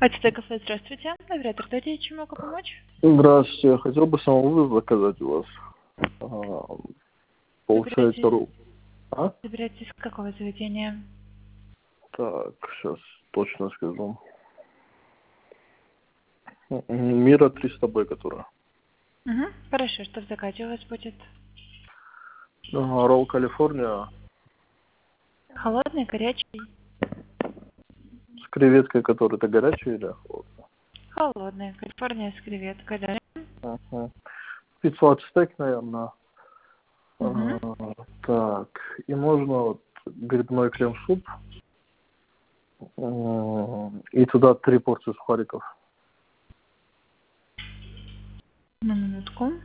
АТТ кафе, здравствуйте. Оператор, дайте, чем могу помочь? Здравствуйте, я хотел бы самовывоз заказать у вас. Получается, Собираетесь с какого заведения? Так, сейчас точно скажу. Мира 300Б, которая. Угу. Хорошо, что в заказе у вас будет? Ролл Калифорния Холодный, горячий? с креветкой, которая это горячая или холодная? Холодный. Калифорния с креветкой, да? Пиццу от стейк, наверное. Угу. Так, и можно вот грибной крем-суп. И туда 3 порции сухариков. На минутку.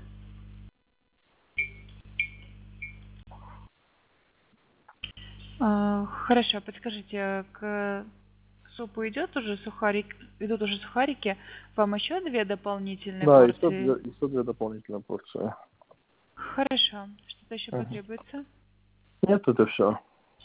Хорошо, подскажите, к супу идут уже сухарики? Вам еще 2 дополнительные Да, порции? еще 2 дополнительные порции. Хорошо. Что-то еще потребуется? Нет, это все.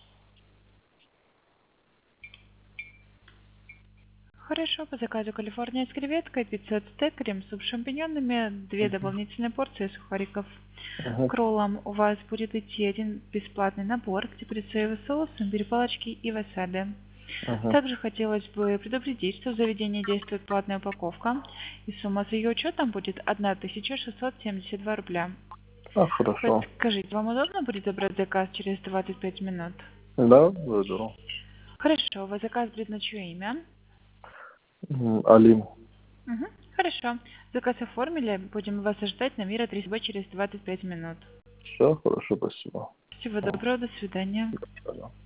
Хорошо, по заказу Калифорния с креветкой, пицца от стейк, крем-суп с шампиньонами, 2 дополнительные порции сухариков. К роллам у вас будет идти один бесплатный набор, где будет соевый соус, имбирь, палочки и васаби. Также хотелось бы предупредить, что в заведении действует платная упаковка, и сумма за ее учетом будет 1672 рубля. Хорошо. Подскажите, вам удобно будет забрать заказ через 25 минут? Да, заберу. Хорошо, у вас заказ будет на чье имя? Алим. Угу. Хорошо. Заказ оформили. Будем вас ожидать на Мира 300Б через 25 минут. Все, хорошо, спасибо. Всего доброго. До свидания. До свидания.